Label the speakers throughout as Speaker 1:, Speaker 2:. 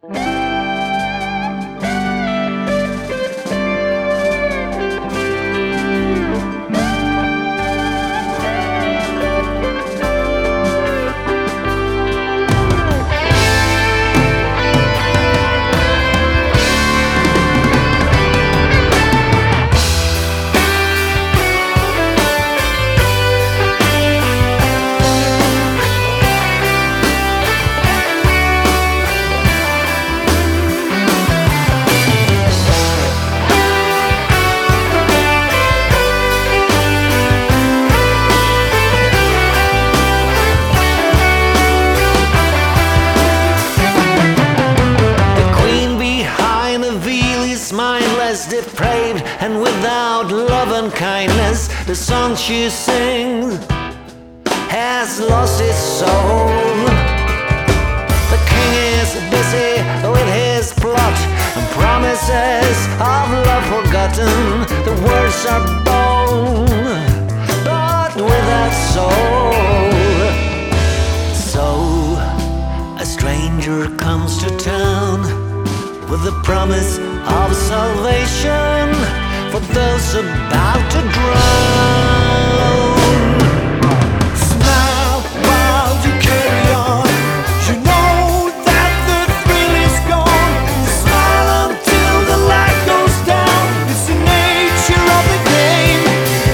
Speaker 1: Mindless, depraved, and without love and kindness. The song she sings has lost its soul. The king is busy with his plot and promises of love forgotten. The words are bold, but without soul. So a stranger comes to town with the promise of salvation for those about to drown. Smile while you carry on. You know that the thrill is gone. Smile until the light goes down. It's the nature of the game.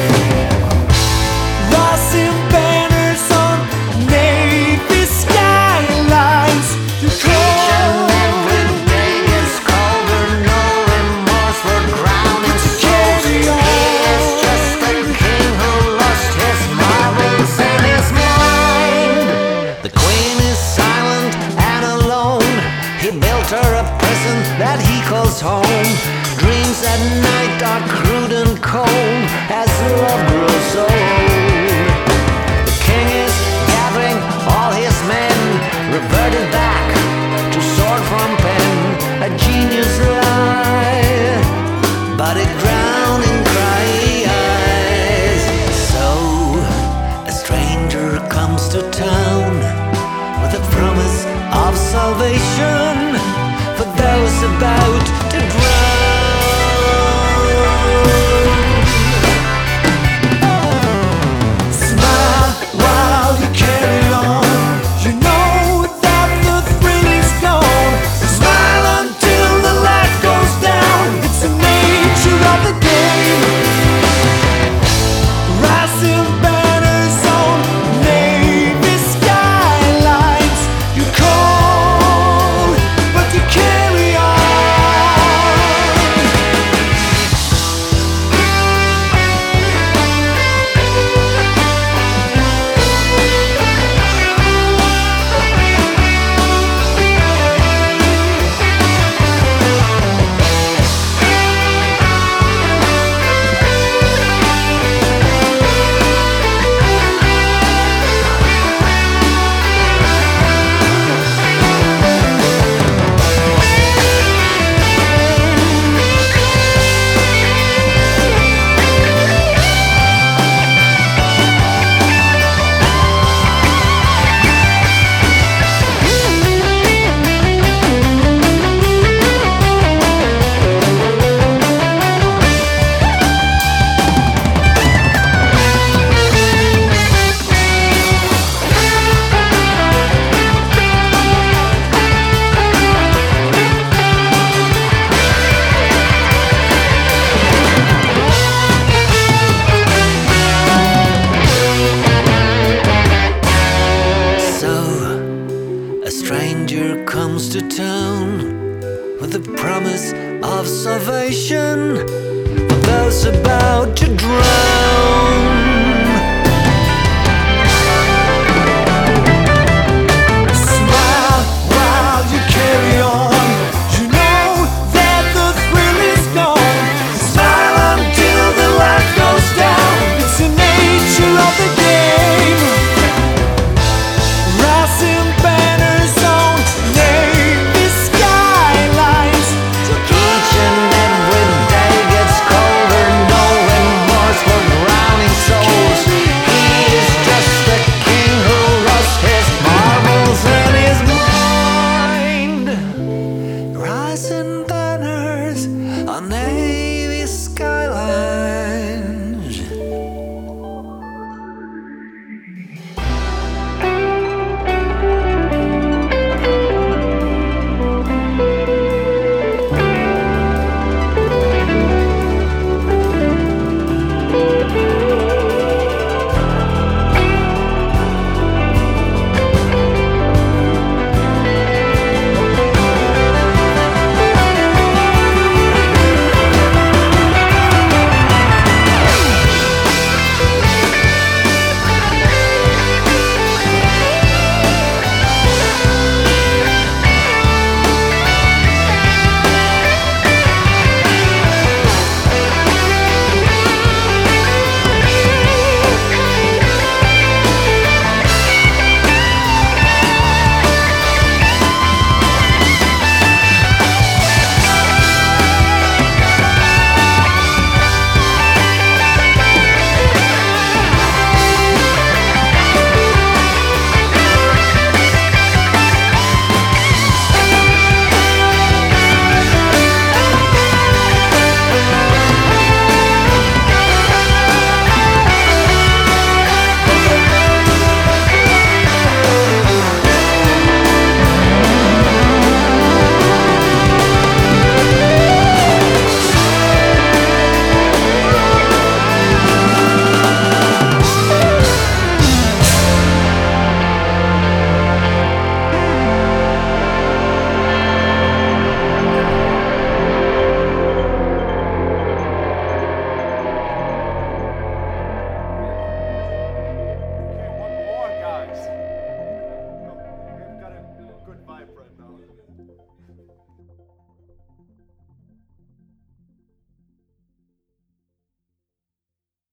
Speaker 1: Rising banners on navy skylines. You call. Her a prison that he calls home. Dreams at night are crude and cold as love grows old. The king is gathering all his men, reverted back to sword from pen. A genius lie, but it drowned in crying eyes. So a stranger comes to town with a promise of salvation for those about to drown. Smile while you carry on. You know that the thrill is gone. Smile until the light goes down. It's the nature of the game. Rising banners on navy skylines. You call, but you carry on. Stranger comes to town with the promise of salvation for those about to drown.